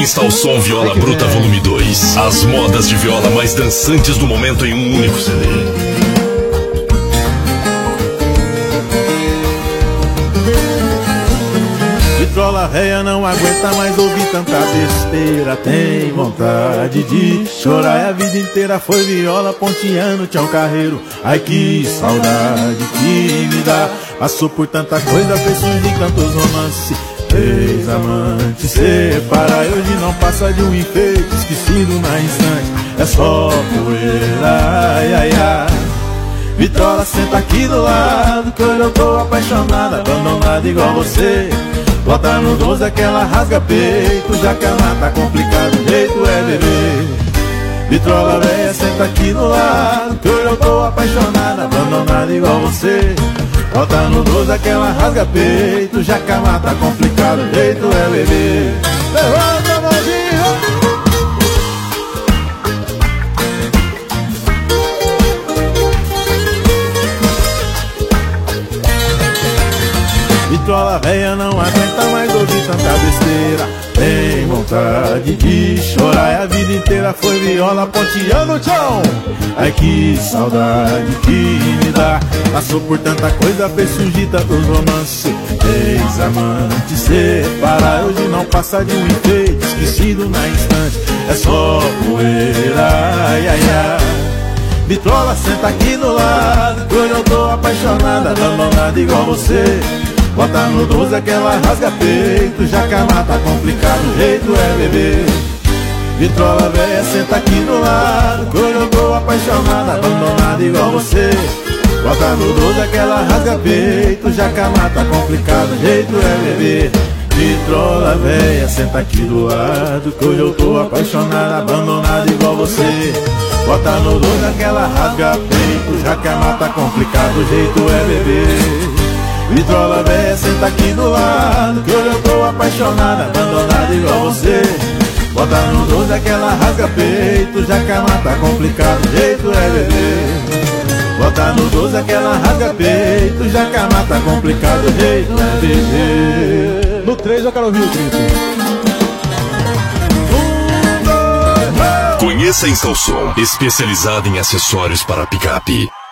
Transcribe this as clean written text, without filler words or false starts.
Install Som Viola Bruta Volume 2. As modas de viola mais dançantes do momento em um único CD. Vitrola véia não aguenta mais ouvir tanta besteira. Tem vontade de chorar. A vida inteira foi viola ponteando Tião Carreiro. Ai que saudade que me dá. Passou por tanta coisa, fez surgir tantos romances. Fez amante separar. Hoje não passa de um enfeite esquecido na instante. É só poeira, ai ai ai. Vitrola, senta aqui do lado, que hoje eu tô apaixonada, abandonada igual você. Bota no 12 aquela rasga peito, já que ela tá complicado, o jeito é beber. Vitrola véia, senta aqui do lado, que hoje eu tô apaixonada, abandonada igual você. Bota no 12 aquela rasga peito, já que ela tá complicado, o jeito é beber. Levanta a mãozinha! Vitrola véia não aguenta mais ouvir tanta besteira. Tem vontade de chorar. A vida inteira foi viola ponteando o chão. Ai que saudade que me dá. Passou por tanta coisa, fez surgir tantos romances. Fez amante separar. Hoje não passa de um enfeite esquecido na instante. É só poeira, ai ai ai. Vitrola, senta aqui do lado, que hoje eu tô apaixonada, abandonada igual você. Bota no 12 aquela rasga peito, já que a mata tá complicado, o jeito é beber. Vitrola véia, senta aqui do lado, que hoje eu tô apaixonada, abandonada igual você. Bota no 12 aquela rasga peito, já que a mata tá complicado, o jeito é beber. Vitrola véia, senta aqui do lado, que hoje eu tô apaixonada, abandonada igual você. Bota no 12 aquela rasga peito, já que a mata tá complicado, o jeito é beber. Vitrola véia, senta aqui do lado, que hoje eu tô apaixonada, abandonada igual você. Bota no 12 aquela rasga peito, já que a mata tá complicado, o jeito é beber. Bota no 12 aquela rasga peito, já que a mata tá complicado, o jeito é beber. No 3 eu quero ouvir o grito. Conheça a Install Som, especializada em acessórios para picape.